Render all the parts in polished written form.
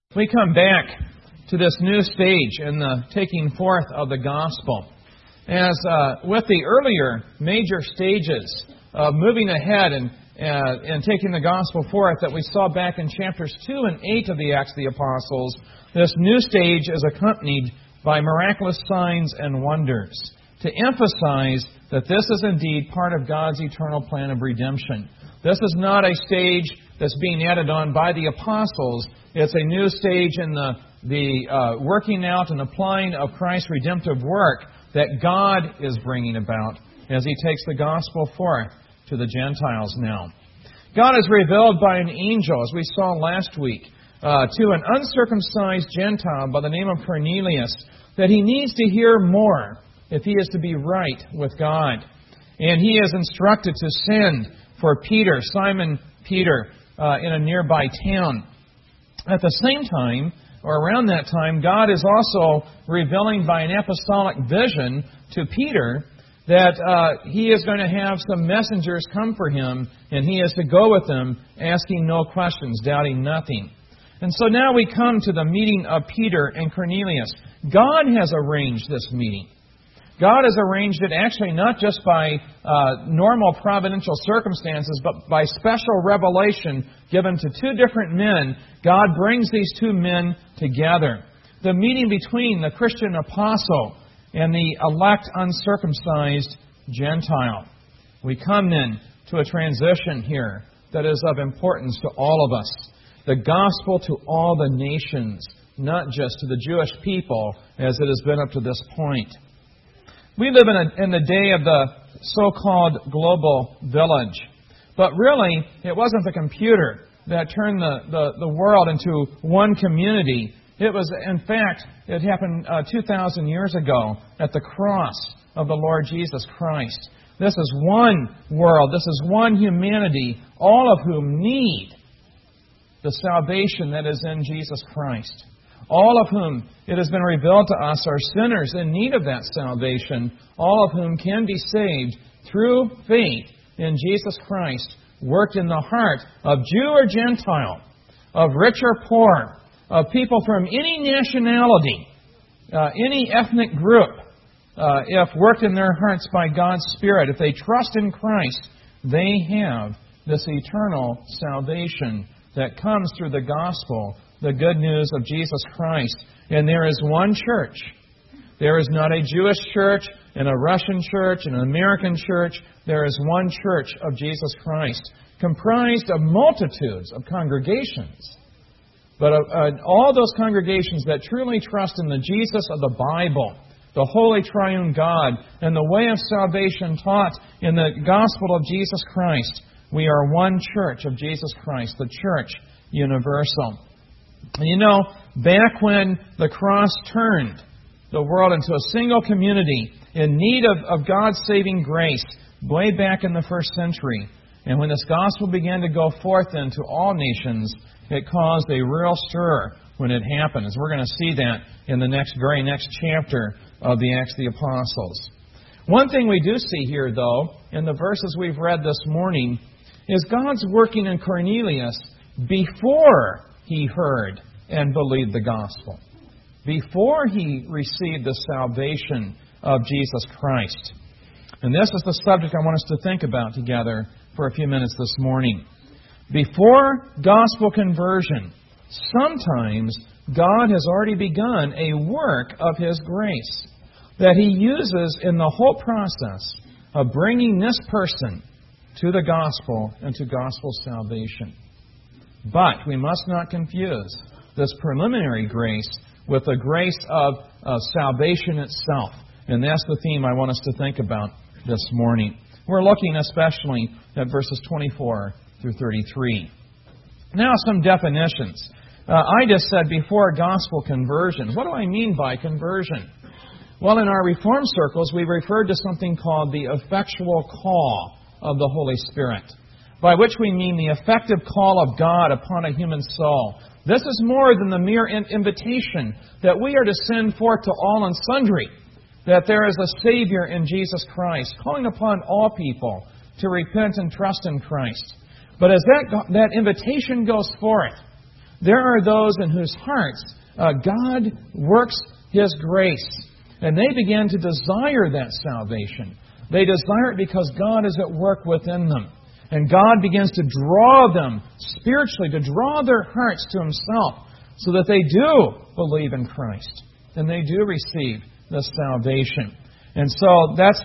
We come back to this new stage in the taking forth of the gospel. As with the earlier major stages of moving ahead and taking the gospel forth that we saw back in chapters 2 and 8 of the Acts of the Apostles, this new stage is accompanied by miraculous signs and wonders to emphasize that this is indeed part of God's eternal plan of redemption. This is not a stage that's being added on by the apostles. It's a new stage in the working out and applying of Christ's redemptive work that God is bringing about as He takes the gospel forth to the Gentiles now. God is revealed by an angel, as we saw last week, to an uncircumcised Gentile by the name of Cornelius, that he needs to hear more if he is to be right with God. And he is instructed to send for Peter, Simon Peter, in a nearby town. At the same time, or around that time, God is also revealing by an apostolic vision to Peter that he is going to have some messengers come for him, and he is to go with them, asking no questions, doubting nothing. And so now we come to the meeting of Peter and Cornelius. God has arranged this meeting. God has arranged it actually not just by normal providential circumstances, but by special revelation given to two different men. God brings these two men together. The meeting between the Christian apostle and the elect uncircumcised Gentile. We come then to a transition here that is of importance to all of us. The gospel to all the nations, not just to the Jewish people as it has been up to this point. We live in the day of the so-called global village. But really, it wasn't the computer that turned the world into one community. It was, in fact, it happened 2,000 years ago at the cross of the Lord Jesus Christ. This is one world. This is one humanity, all of whom need the salvation that is in Jesus Christ. All of whom, it has been revealed to us, are sinners in need of that salvation, all of whom can be saved through faith in Jesus Christ, worked in the heart of Jew or Gentile, of rich or poor, of people from any nationality, any ethnic group, if worked in their hearts by God's Spirit, if they trust in Christ, they have this eternal salvation that comes through the gospel, the good news of Jesus Christ. And there is one church. There is not a Jewish church and a Russian church and an American church. There is one church of Jesus Christ, comprised of multitudes of congregations. But all those congregations that truly trust in the Jesus of the Bible, the Holy Triune God, and the way of salvation taught in the gospel of Jesus Christ, we are one church of Jesus Christ, the church universal. And you know, back when the cross turned the world into a single community in need of God's saving grace, way back in the first century, and when this gospel began to go forth into all nations, it caused a real stir when it happened, as we're going to see that in the very next chapter of the Acts of the Apostles. One thing we do see here, though, in the verses we've read this morning, is God's working in Cornelius before he heard and believed the gospel, before he received the salvation of Jesus Christ. And this is the subject I want us to think about together for a few minutes this morning. Before gospel conversion, sometimes God has already begun a work of His grace that He uses in the whole process of bringing this person to the gospel and to gospel salvation. But we must not confuse this preliminary grace with the grace of salvation itself. And that's the theme I want us to think about this morning. We're looking especially at verses 24 through 33. Now, some definitions. I just said before gospel conversion. What do I mean by conversion? Well, in our Reformed circles, we referred to something called the effectual call of the Holy Spirit, by which we mean the effective call of God upon a human soul. This is more than the mere invitation that we are to send forth to all and sundry, that there is a Savior in Jesus Christ, calling upon all people to repent and trust in Christ. But as that invitation goes forth, there are those in whose hearts God works His grace. And they begin to desire that salvation. They desire it because God is at work within them. And God begins to draw them spiritually, to draw their hearts to Himself, so that they do believe in Christ. And they do receive the salvation. And so that's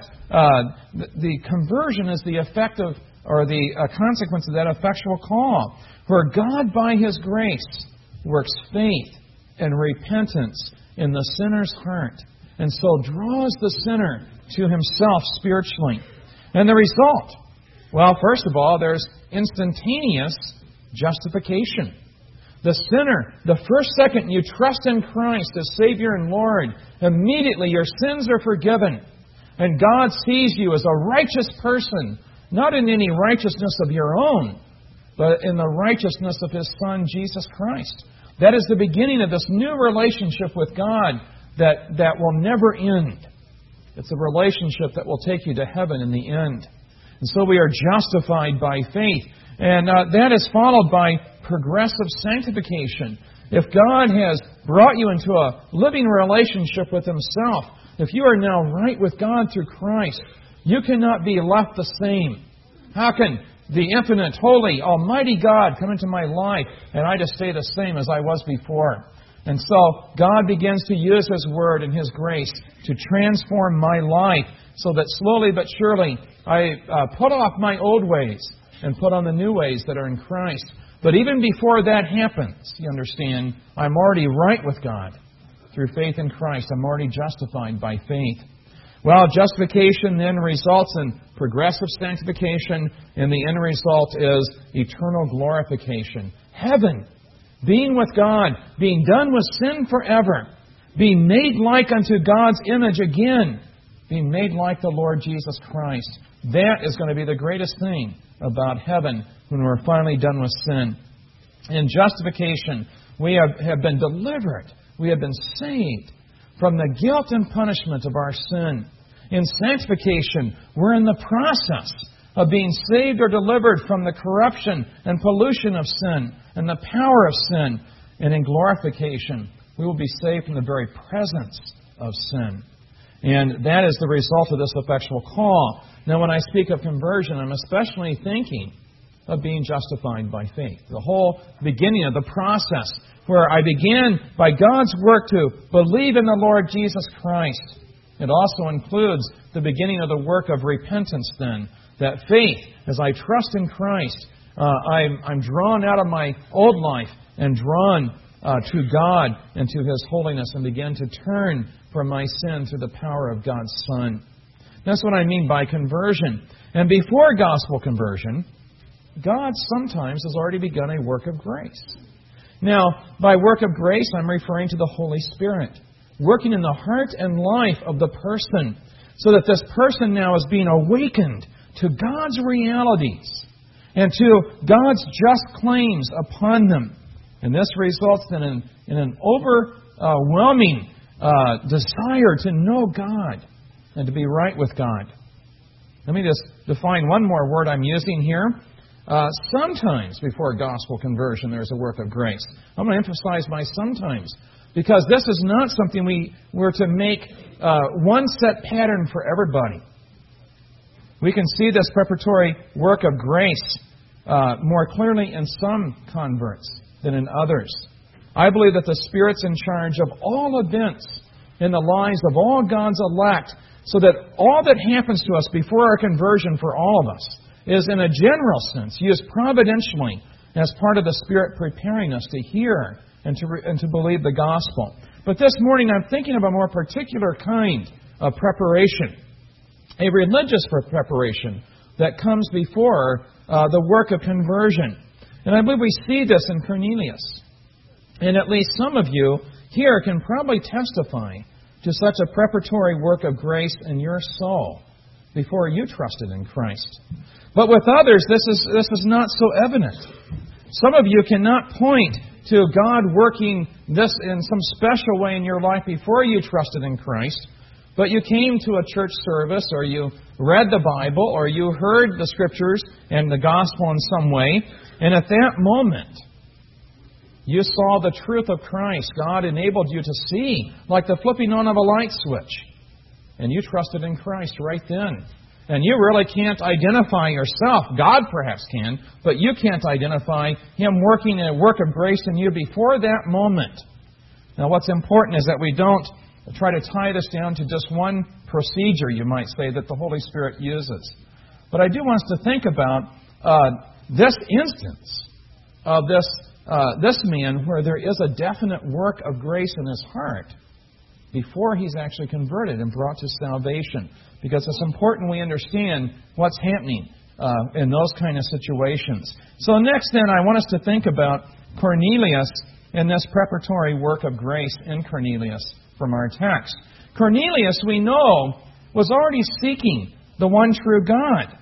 the conversion is the effect of, or the consequence of that effectual call, where God by His grace works faith and repentance in the sinner's heart, and so draws the sinner to Himself spiritually. And the result, well, first of all, there's instantaneous justification. The sinner, the first second you trust in Christ as Savior and Lord, immediately your sins are forgiven. And God sees you as a righteous person, not in any righteousness of your own, but in the righteousness of His Son, Jesus Christ. That is the beginning of this new relationship with God that will never end. It's a relationship that will take you to heaven in the end. And so we are justified by faith. And that is followed by progressive sanctification. If God has brought you into a living relationship with Himself, if you are now right with God through Christ, you cannot be left the same. How can the infinite, holy, almighty God come into my life and I just stay the same as I was before? And so God begins to use His Word and His grace to transform my life so that slowly but surely I put off my old ways and put on the new ways that are in Christ. But even before that happens, you understand, I'm already right with God. Through faith in Christ, I'm already justified by faith. Well, justification then results in progressive sanctification, and the end result is eternal glorification. Heaven, being with God, being done with sin forever, being made like unto God's image again, being made like the Lord Jesus Christ. That is going to be the greatest thing about heaven when we're finally done with sin. In justification, we have been delivered. We have been saved from the guilt and punishment of our sin. In sanctification, we're in the process of being saved or delivered from the corruption and pollution of sin and the power of sin. And in glorification, we will be saved from the very presence of sin. And that is the result of this effectual call. Now, when I speak of conversion, I'm especially thinking of being justified by faith. The whole beginning of the process where I began by God's work to believe in the Lord Jesus Christ. It also includes the beginning of the work of repentance then. That faith, as I trust in Christ, I'm drawn out of my old life and drawn to God and to His holiness and begin to turn from my sin through the power of God's Son. That's what I mean by conversion. And before gospel conversion, God sometimes has already begun a work of grace. Now, by work of grace, I'm referring to the Holy Spirit, working in the heart and life of the person, so that this person now is being awakened to God's realities and to God's just claims upon them. And this results in an overwhelming desire to know God and to be right with God. Let me just define one more word I'm using here. Sometimes before gospel conversion there's a work of grace. I'm going to emphasize my sometimes, because this is not something we were to make one set pattern for everybody. We can see this preparatory work of grace more clearly in some converts than in others. I believe that the Spirit's in charge of all events in the lives of all God's elect, so that all that happens to us before our conversion for all of us is, in a general sense, used providentially as part of the Spirit preparing us to hear and to believe the gospel. But this morning I'm thinking of a more particular kind of preparation, a religious preparation that comes before the work of conversion. And I believe we see this in Cornelius. And at least some of you here can probably testify to such a preparatory work of grace in your soul before you trusted in Christ. But with others, this is not so evident. Some of you cannot point to God working this in some special way in your life before you trusted in Christ, but you came to a church service, or you read the Bible, or you heard the Scriptures and the gospel in some way, and at that moment, You saw the truth of Christ. God enabled you to see like the flipping on of a light switch. And you trusted in Christ right then. And you really can't identify yourself. God perhaps can, but you can't identify Him working a work of grace in you before that moment. Now what's important is that we don't try to tie this down to just one procedure, you might say, that the Holy Spirit uses. But I do want us to think about this instance of this man where there is a definite work of grace in his heart before he's actually converted and brought to salvation. Because it's important we understand what's happening in those kind of situations. So next then, I want us to think about Cornelius and this preparatory work of grace in Cornelius from our text. Cornelius, we know, was already seeking the one true God.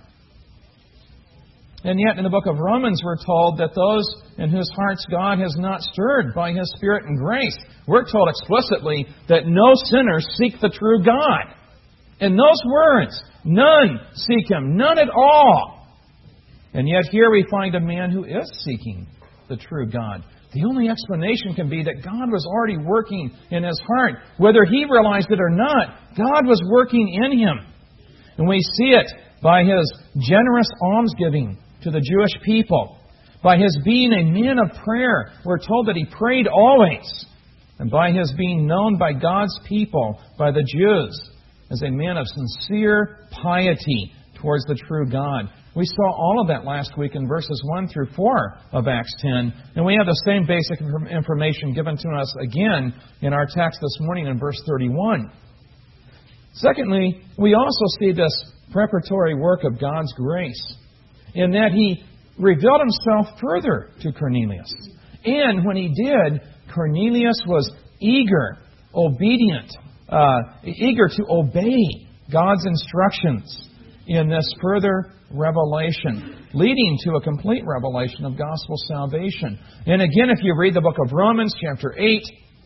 And yet in the book of Romans we're told that those in whose hearts God has not stirred by His Spirit and grace, we're told explicitly that no sinners seek the true God. In those words, none seek Him, none at all. And yet here we find a man who is seeking the true God. The only explanation can be that God was already working in his heart. Whether he realized it or not, God was working in him. And we see it by his generous almsgiving to the Jewish people. By his being a man of prayer, we're told that he prayed always. And by his being known by God's people, by the Jews, as a man of sincere piety towards the true God. We saw all of that last week in verses 1 through 4 of Acts 10. And we have the same basic information given to us again in our text this morning in verse 31. Secondly, we also see this preparatory work of God's grace in that He revealed Himself further to Cornelius. And when He did, Cornelius was eager, obedient, eager to obey God's instructions in this further revelation, leading to a complete revelation of gospel salvation. And again, if you read the book of Romans, chapter 8,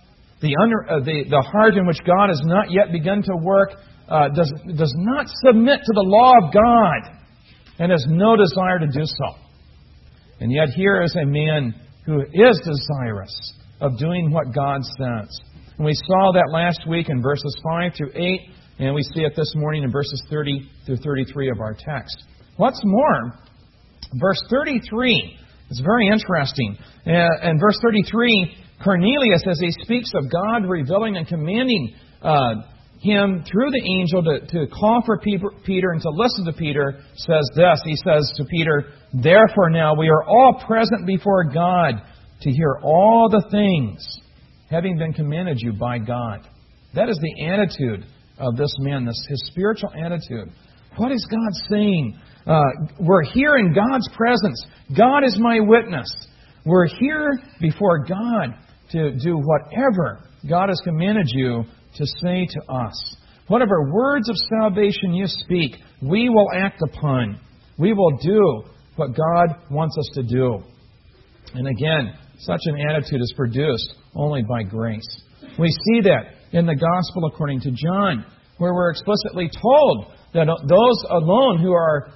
the heart in which God has not yet begun to work does not submit to the law of God and has no desire to do so. And yet here is a man who is desirous of doing what God says. And we saw that last week in verses 5 through 8, and we see it this morning in verses 30 through 33 of our text. What's more, verse 33 is very interesting. In verse 33, Cornelius, as he speaks of God revealing and commanding him through the angel to call for Peter and to listen to Peter, says this. He says to Peter, "Therefore now we are all present before God to hear all the things having been commanded you by God." That is the attitude of this man, his spiritual attitude. What is God saying? We're here in God's presence. God is my witness. We're here before God to do whatever God has commanded you to say to us. Whatever words of salvation you speak, we will act upon. We will do what God wants us to do. And again, such an attitude is produced only by grace. We see that in the Gospel according to John, where we're explicitly told that those alone who are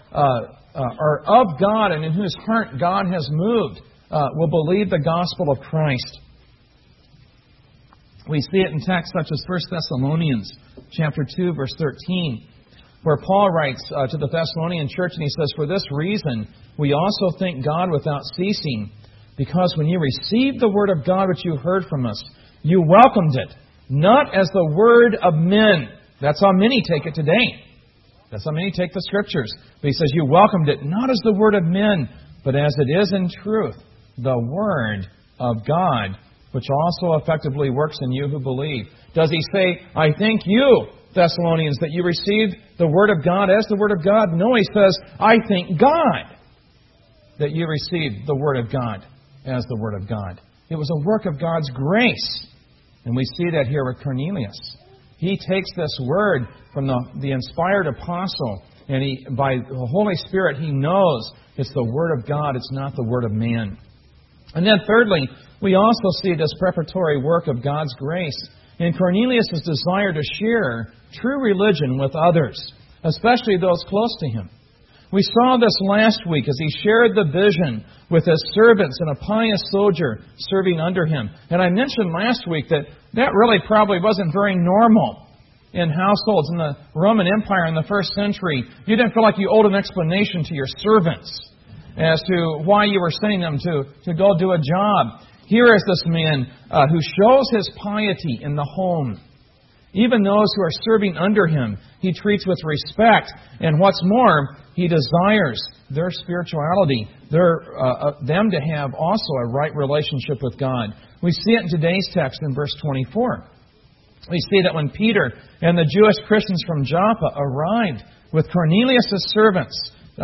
of God and in whose heart God has moved will believe the gospel of Christ. We see it in texts such as 1 Thessalonians chapter 2, verse 13, where Paul writes to the Thessalonian church, and he says, "For this reason we also thank God without ceasing, because when you received the word of God which you heard from us, you welcomed it, not as the word of men." That's how many take it today. That's how many take the Scriptures. But he says, you welcomed it not as the word of men, but as it is in truth, the Word of God, which also effectively works in you who believe. Does he say, I thank you, Thessalonians, that you received the Word of God as the Word of God? No, he says, I thank God that you received the Word of God as the Word of God. It was a work of God's grace. And we see that here with Cornelius. He takes this word from the inspired apostle, and by the Holy Spirit, he knows it's the Word of God, it's not the Word of man. And then thirdly, we also see this preparatory work of God's grace in Cornelius' desire to share true religion with others, especially those close to him. We saw this last week as he shared the vision with his servants and a pious soldier serving under him. And I mentioned last week that really probably wasn't very normal in households in the Roman Empire in the first century. You didn't feel like you owed an explanation to your servants as to why you were sending them to go do a job. Here is this man who shows his piety in the home. Even those who are serving under him, he treats with respect. And what's more, he desires their spirituality, them to have also a right relationship with God. We see it in today's text in verse 24. We see that when Peter and the Jewish Christians from Joppa arrived with Cornelius' servants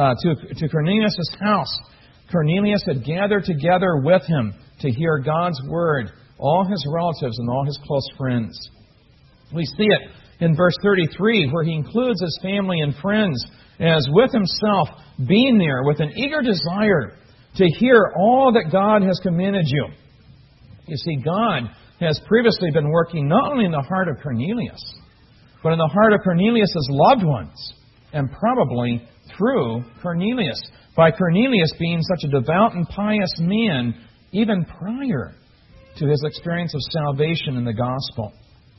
to Cornelius' house, Cornelius had gathered together with him to hear God's word, all his relatives and all his close friends. We see it in verse 33 where he includes his family and friends as with himself being there with an eager desire to hear all that God has commanded you. You see, God has previously been working not only in the heart of Cornelius, but in the heart of Cornelius' loved ones, and probably through Cornelius, by Cornelius being such a devout and pious man even prior to his experience of salvation in the gospel.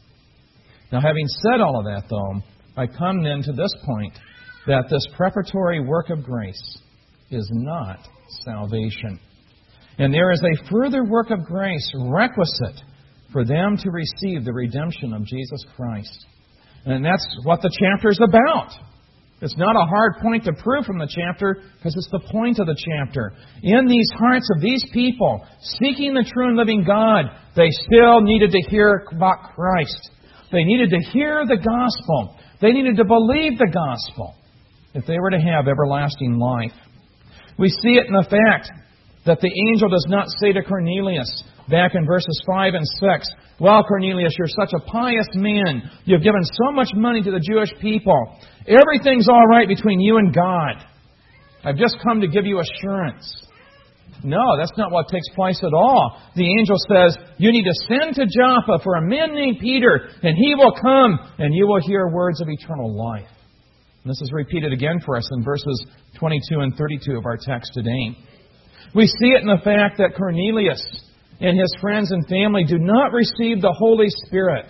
Now, having said all of that, though, I come then to this point, that this preparatory work of grace is not salvation. And there is a further work of grace requisite for them to receive the redemption of Jesus Christ. And that's what the chapter is about. It's not a hard point to prove from the chapter because it's the point of the chapter. In these hearts of these people seeking the true and living God, they still needed to hear about Christ. They needed to hear the gospel. They needed to believe the gospel if they were to have everlasting life. We see it in the fact that the angel does not say to Cornelius, back in verses 5 and 6, "Well, Cornelius, you're such a pious man. You've given so much money to the Jewish people. Everything's all right between you and God. I've just come to give you assurance." No, that's not what takes place at all. The angel says, you need to send to Joppa for a man named Peter, and he will come, and you will hear words of eternal life. And this is repeated again for us in verses 22 and 32 of our text today. We see it in the fact that Cornelius and his friends and family do not receive the Holy Spirit.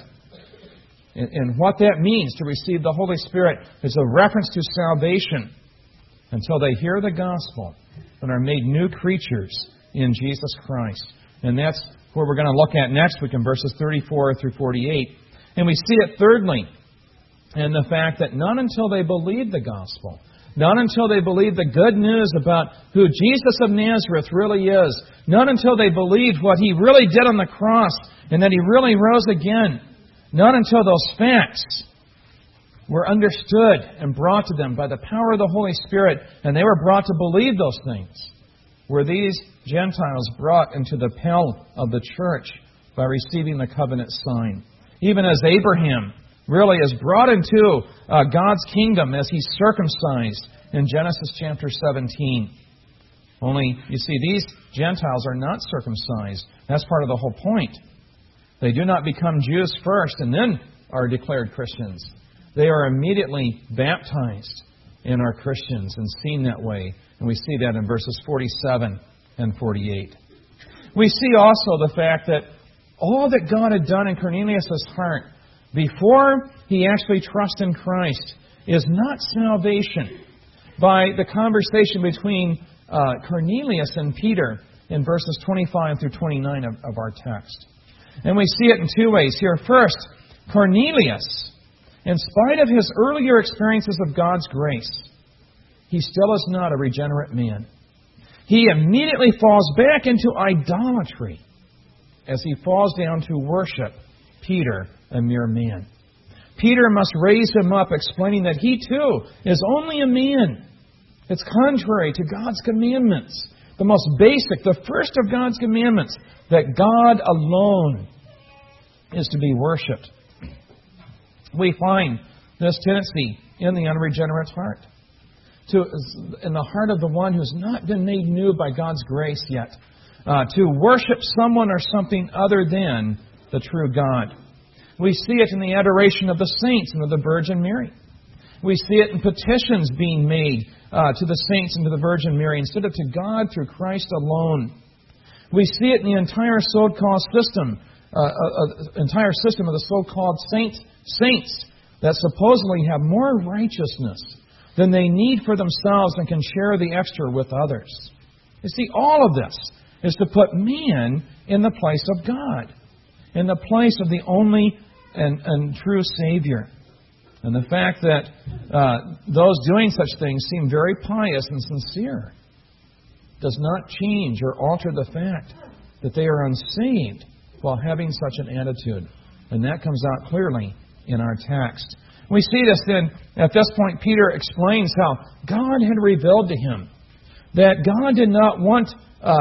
And what that means to receive the Holy Spirit is a reference to salvation until they hear the gospel and are made new creatures in Jesus Christ. And that's what we're going to look at next week in verses 34 through 48. And we see it thirdly in the fact that not until they believe the gospel, not until they believe the good news about who Jesus of Nazareth really is, not until they believed what He really did on the cross and that He really rose again, not until those facts were understood and brought to them by the power of the Holy Spirit, and they were brought to believe those things, were these Gentiles brought into the pale of the church by receiving the covenant sign. Even as Abraham really is brought into God's kingdom as he's circumcised in Genesis chapter 17. Only, you see, these Gentiles are not circumcised. That's part of the whole point. They do not become Jews first and then are declared Christians. They are immediately baptized and are Christians and seen that way. And we see that in verses 47 and 48. We see also the fact that all that God had done in Cornelius' heart before he actually trusted in Christ is not salvation. By the conversation between Cornelius and Peter in verses 25 through 29 of our text. And we see it in two ways here. First, Cornelius, in spite of his earlier experiences of God's grace, he still is not a regenerate man. He immediately falls back into idolatry as he falls down to worship Peter, a mere man. Peter must raise him up, explaining that he too is only a man. It's contrary to God's commandments. The most basic, the first of God's commandments, that God alone is to be worshipped. We find this tendency in the unregenerate heart. In the heart of the one who's not been made new by God's grace yet. To worship someone or something other than the true God. We see it in the adoration of the saints and of the Virgin Mary. We see it in petitions being made to the saints and to the Virgin Mary instead of to God through Christ alone. We see it in the entire so-called system, entire system of the so-called saints that supposedly have more righteousness than they need for themselves and can share the extra with others. You see, all of this is to put man in the place of God, in the place of the only and true Savior. And the fact that those doing such things seem very pious and sincere does not change or alter the fact that they are unsaved while having such an attitude. And that comes out clearly in our text. We see this then, at this point, Peter explains how God had revealed to him that God did not want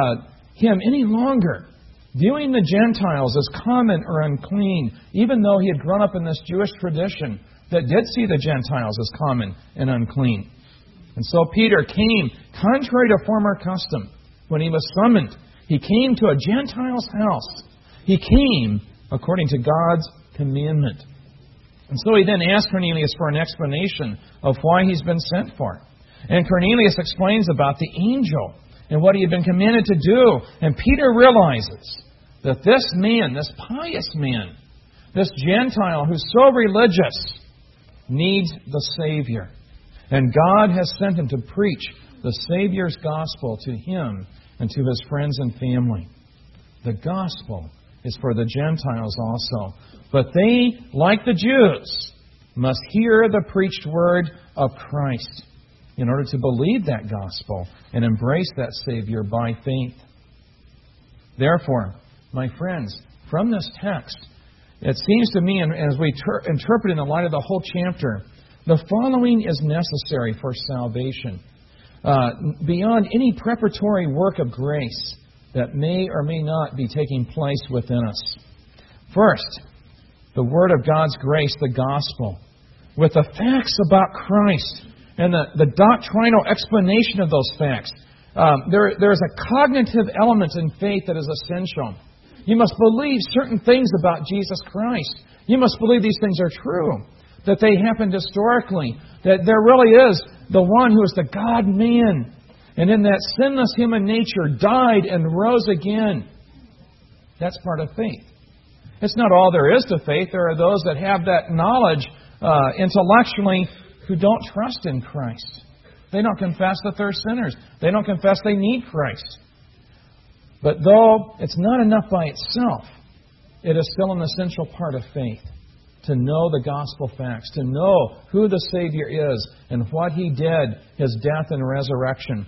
him any longer viewing the Gentiles as common or unclean, even though he had grown up in this Jewish tradition that did see the Gentiles as common and unclean. And so Peter came, contrary to former custom, when he was summoned. He came to a Gentile's house. He came according to God's commandment. And so he then asked Cornelius for an explanation of why he's been sent for. And Cornelius explains about the angel and what he had been commanded to do. And Peter realizes that this man, this pious man, this Gentile who's so religious, needs the Savior. And God has sent him to preach the Savior's gospel to him and to his friends and family. The gospel is for the Gentiles also. But they, like the Jews, must hear the preached word of Christ in order to believe that gospel and embrace that Savior by faith. Therefore, my friends, from this text, it seems to me, and as we interpret in the light of the whole chapter, the following is necessary for salvation. Beyond any preparatory work of grace that may or may not be taking place within us. First, the Word of God's grace, the gospel, with the facts about Christ and the doctrinal explanation of those facts. There is a cognitive element in faith that is essential. You must believe certain things about Jesus Christ. You must believe these things are true, that they happened historically, that there really is the one who is the God-man, and in that sinless human nature died and rose again. That's part of faith. It's not all there is to faith. There are those that have that knowledge intellectually who don't trust in Christ. They don't confess that they're sinners. They don't confess they need Christ. But though it's not enough by itself, it is still an essential part of faith to know the gospel facts, to know who the Savior is and what He did, His death and resurrection,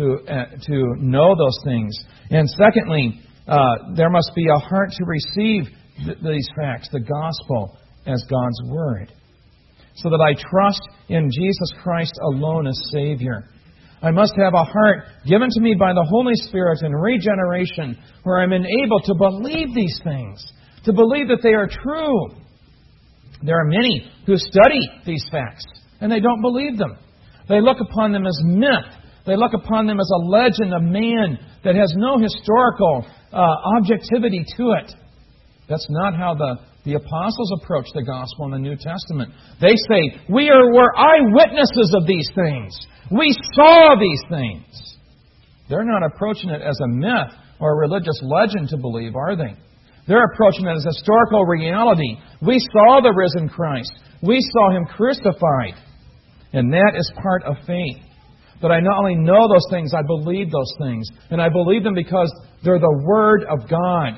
to know those things. And secondly, there must be a heart to receive these facts, the gospel, as God's Word, so that I trust in Jesus Christ alone as Savior. I must have a heart given to me by the Holy Spirit in regeneration where I'm enabled to believe these things, to believe that they are true. There are many who study these facts and they don't believe them. They look upon them as myth. They look upon them as a legend of man that has no historical objectivity to it. That's not how the apostles approach the gospel in the New Testament. They say, we're eyewitnesses of these things. We saw these things. They're not approaching it as a myth or a religious legend to believe, are they? They're approaching it as historical reality. We saw the risen Christ. We saw Him crucified. And that is part of faith. But I not only know those things, I believe those things. And I believe them because they're the Word of God.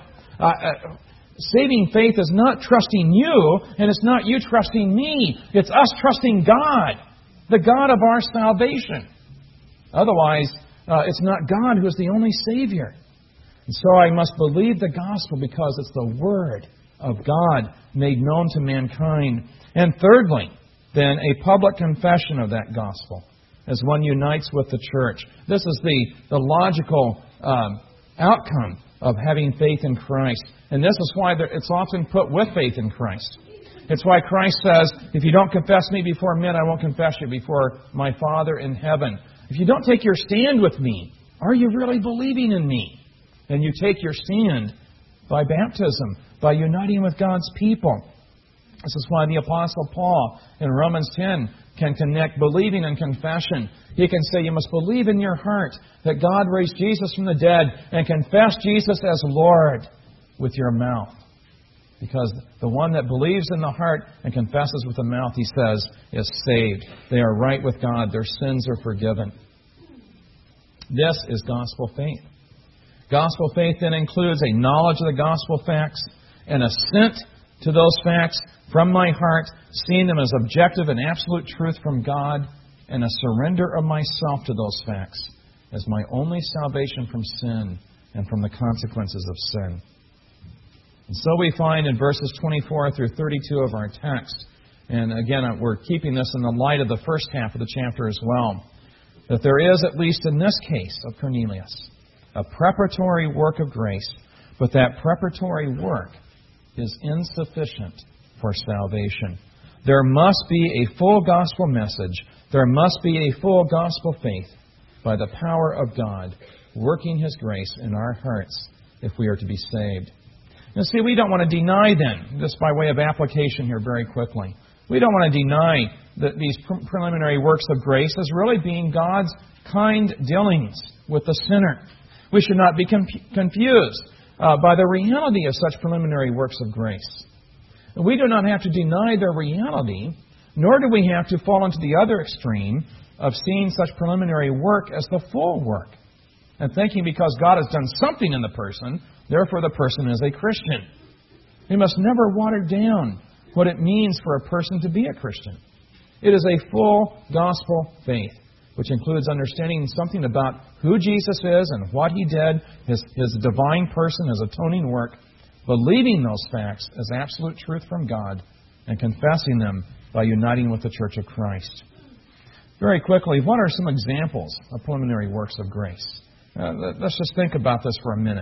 Saving faith is not trusting you, and it's not you trusting me. It's us trusting God, the God of our salvation. Otherwise, it's not God who is the only Savior. And so I must believe the gospel because it's the Word of God made known to mankind. And thirdly, then, a public confession of that gospel as one unites with the church. This is the logical outcome of having faith in Christ. And this is why it's often put with faith in Christ. It's why Christ says, if you don't confess me before men, I won't confess you before my Father in heaven. If you don't take your stand with me, are you really believing in me? And you take your stand by baptism, by uniting with God's people. This is why the Apostle Paul in Romans 10 can connect believing and confession. He can say you must believe in your heart that God raised Jesus from the dead and confess Jesus as Lord with your mouth. Because the one that believes in the heart and confesses with the mouth, he says, is saved. They are right with God. Their sins are forgiven. This is gospel faith. Gospel faith then includes a knowledge of the gospel facts, an assent to those facts from my heart, seeing them as objective and absolute truth from God, and a surrender of myself to those facts as my only salvation from sin and from the consequences of sin. And so we find in verses 24 through 32 of our text, and again, we're keeping this in the light of the first half of the chapter as well, that there is, at least in this case of Cornelius, a preparatory work of grace, but that preparatory work is insufficient for salvation. There must be a full gospel message. There must be a full gospel faith by the power of God working His grace in our hearts if we are to be saved. Now, see, we don't want to deny then, just by way of application here very quickly, we don't want to deny that these preliminary works of grace as really being God's kind dealings with the sinner. We should not be confused by the reality of such preliminary works of grace. We do not have to deny their reality, nor do we have to fall into the other extreme of seeing such preliminary work as the full work, and thinking because God has done something in the person, therefore the person is a Christian. We must never water down what it means for a person to be a Christian. It is a full gospel faith, which includes understanding something about who Jesus is and what He did, His divine person, His atoning work, believing those facts as absolute truth from God, and confessing them by uniting with the Church of Christ. Very quickly, what are some examples of preliminary works of grace? Let's just think about this for a minute.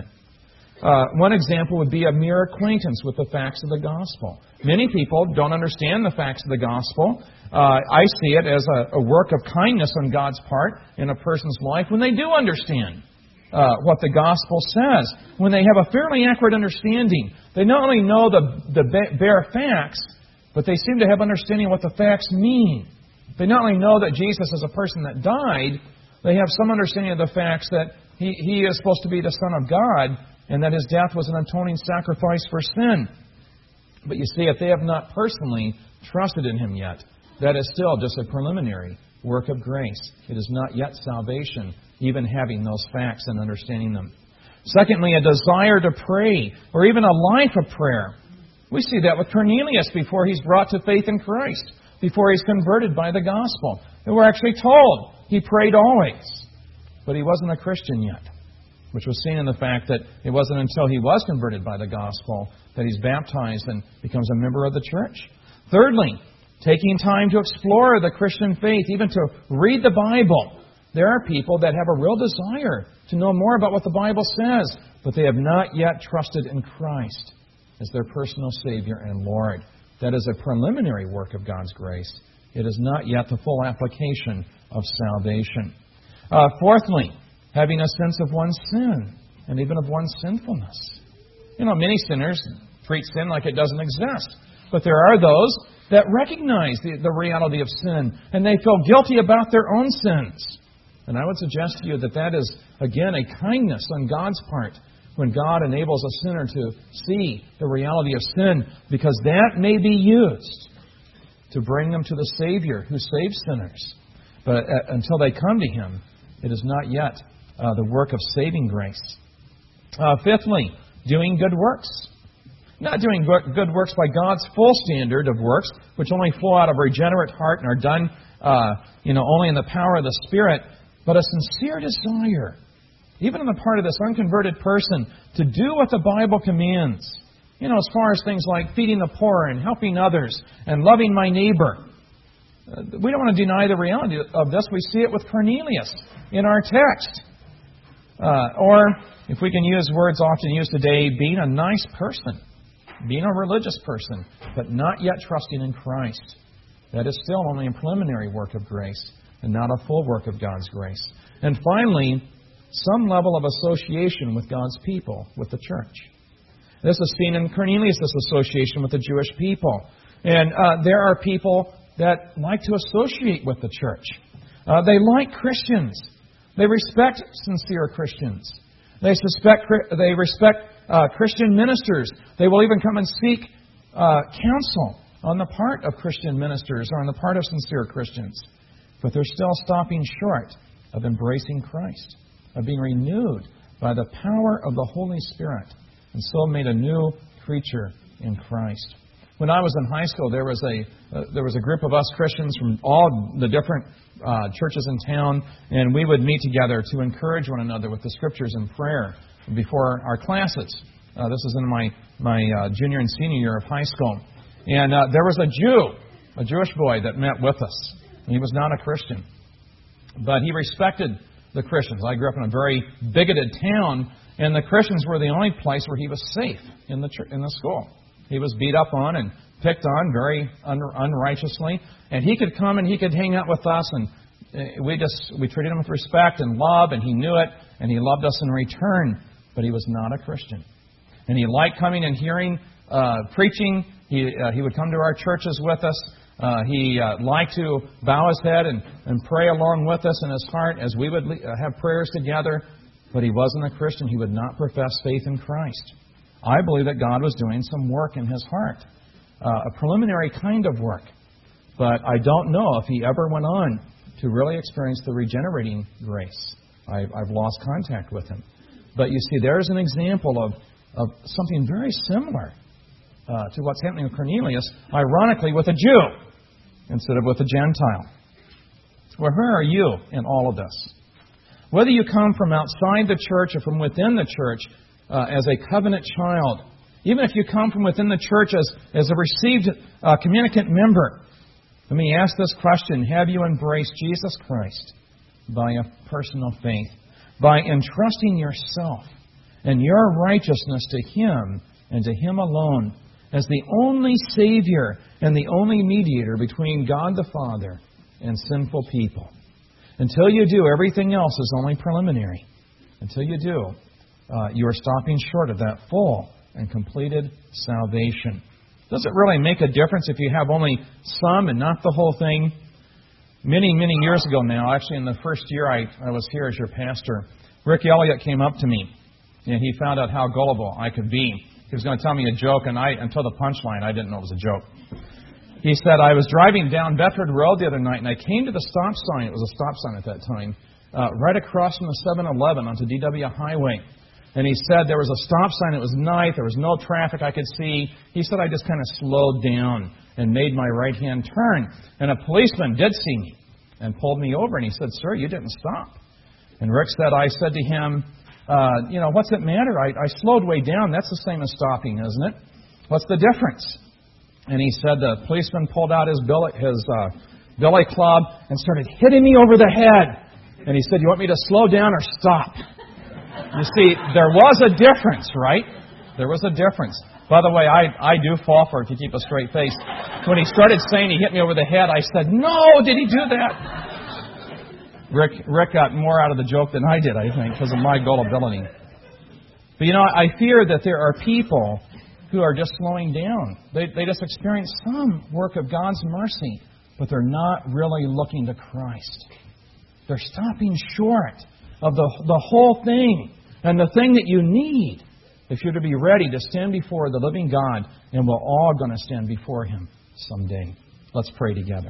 One example would be a mere acquaintance with the facts of the gospel. Many people don't understand the facts of the gospel. I see it as a work of kindness on God's part in a person's life when they do understand what the gospel says. When they have a fairly accurate understanding, they not only know the bare facts, but they seem to have understanding of what the facts mean. They not only know that Jesus is a person that died, they have some understanding of the facts that He is supposed to be the Son of God, and that His death was an atoning sacrifice for sin. But you see, if they have not personally trusted in Him yet, that is still just a preliminary work of grace. It is not yet salvation, even having those facts and understanding them. Secondly, a desire to pray, or even a life of prayer. We see that with Cornelius before he's brought to faith in Christ, before he's converted by the gospel. And we're actually told he prayed always, but he wasn't a Christian yet, which was seen in the fact that it wasn't until he was converted by the gospel that he's baptized and becomes a member of the church. Thirdly, taking time to explore the Christian faith, even to read the Bible. There are people that have a real desire to know more about what the Bible says, but they have not yet trusted in Christ as their personal Savior and Lord. That is a preliminary work of God's grace. It is not yet the full application of salvation. Fourthly, having a sense of one's sin and even of one's sinfulness. Many sinners treat sin like it doesn't exist. But there are those that recognize the reality of sin and they feel guilty about their own sins. And I would suggest to you that is, again, a kindness on God's part when God enables a sinner to see the reality of sin, because that may be used to bring them to the Savior who saves sinners. But until they come to Him, it is not yet the work of saving grace. Fifthly, doing good works. Not doing good works by God's full standard of works, which only flow out of a regenerate heart and are done only in the power of the Spirit, but a sincere desire, even on the part of this unconverted person, to do what the Bible commands. As far as things like feeding the poor and helping others and loving my neighbor. We don't want to deny the reality of this. We see it with Cornelius in our text. Or, if we can use words often used today, being a nice person, being a religious person, but not yet trusting in Christ. That is still only a preliminary work of grace and not a full work of God's grace. And finally, some level of association with God's people, with the church. This is seen in Cornelius' association with the Jewish people. And there are people that like to associate with the church. They like Christians. They respect sincere Christians. They respect Christian ministers. They will even come and seek counsel on the part of Christian ministers or on the part of sincere Christians. But they're still stopping short of embracing Christ, of being renewed by the power of the Holy Spirit, and so made a new creature in Christ. When I was in high school, there was a group of us Christians from all the different churches in town, and we would meet together to encourage one another with the Scriptures and prayer before our classes. This is in my junior and senior year of high school. And there was a Jewish boy that met with us. He was not a Christian, but he respected the Christians. I grew up in a very bigoted town, and the Christians were the only place where he was safe in the school. He was beat up on and picked on very unrighteously, and he could come and he could hang out with us, and we treated him with respect and love, and he knew it, and he loved us in return, but he was not a Christian. And he liked coming and hearing preaching. He would come to our churches with us. He liked to bow his head and pray along with us in his heart as we would have prayers together, but he wasn't a Christian. He would not profess faith in Christ. I believe that God was doing some work in his heart, a preliminary kind of work. But I don't know if he ever went on to really experience the regenerating grace. I've lost contact with him. But you see, there's an example of something very similar to what's happening with Cornelius, ironically with a Jew instead of with a Gentile. Well, where are you in all of this? Whether you come from outside the church or from within the church, as a covenant child, even if you come from within the church as a received communicant member, let me ask this question: have you embraced Jesus Christ by a personal faith, by entrusting yourself and your righteousness to Him and to Him alone as the only Savior and the only mediator between God the Father and sinful people? Until you do, everything else is only preliminary. Until you do, you are stopping short of that full and completed salvation. Does it really make a difference if you have only some and not the whole thing? Many, many years ago now, actually in the first year I was here as your pastor, Rick Elliott came up to me, and he found out how gullible I could be. He was going to tell me a joke, and until the punchline, I didn't know it was a joke. He said, I was driving down Bedford Road the other night, and I came to the stop sign. It was a stop sign at that time, right across from the 7-Eleven onto DW Highway. And he said there was a stop sign. It was night. There was no traffic I could see. He said I just kind of slowed down and made my right-hand turn. And a policeman did see me and pulled me over. And he said, sir, you didn't stop. And Rick said, I said to him, what's it matter? I slowed way down. That's the same as stopping, isn't it? What's the difference? And he said the policeman pulled out his billy club and started hitting me over the head. And he said, you want me to slow down or stop? You see, there was a difference, right? There was a difference. By the way, I do fall for it if you keep a straight face. When he started saying he hit me over the head, I said, no, did he do that? Rick got more out of the joke than I did, I think, because of my gullibility. But I fear that there are people who are just slowing down. They just experience some work of God's mercy, but they're not really looking to Christ. They're stopping short of the whole thing and the thing that you need if you're to be ready to stand before the living God, and we're all going to stand before Him someday. Let's pray together.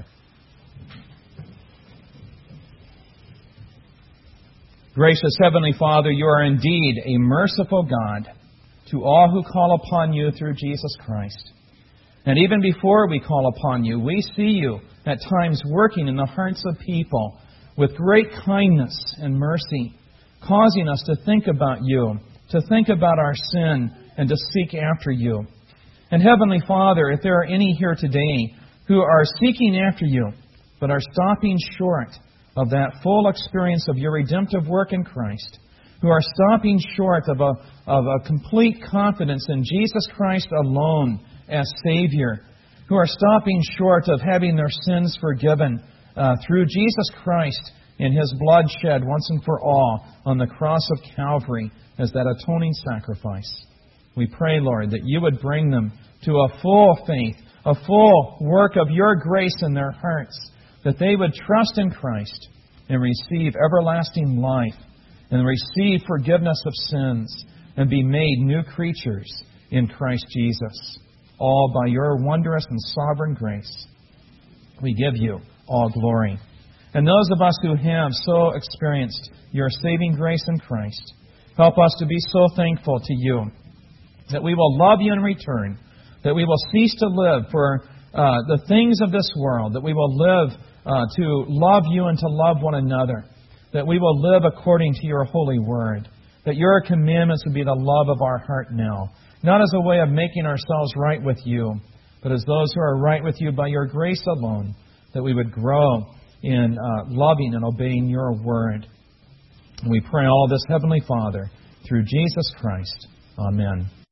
Gracious Heavenly Father, you are indeed a merciful God to all who call upon you through Jesus Christ. And even before we call upon you, we see you at times working in the hearts of people with great kindness and mercy, causing us to think about you, to think about our sin, and to seek after you. And Heavenly Father, if there are any here today who are seeking after you, but are stopping short of that full experience of your redemptive work in Christ, who are stopping short of a complete confidence in Jesus Christ alone as Savior, who are stopping short of having their sins forgiven through Jesus Christ in His blood shed once and for all on the cross of Calvary as that atoning sacrifice. We pray, Lord, that you would bring them to a full faith, a full work of your grace in their hearts, that they would trust in Christ and receive everlasting life and receive forgiveness of sins and be made new creatures in Christ Jesus, all by your wondrous and sovereign grace. We give you all glory. And those of us who have so experienced your saving grace in Christ, help us to be so thankful to you that we will love you in return, that we will cease to live for the things of this world, that we will live to love you and to love one another, that we will live according to your holy word, that your commandments would be the love of our heart now, not as a way of making ourselves right with you, but as those who are right with you by your grace alone, that we would grow in loving and obeying your word. And we pray all this, Heavenly Father, through Jesus Christ. Amen.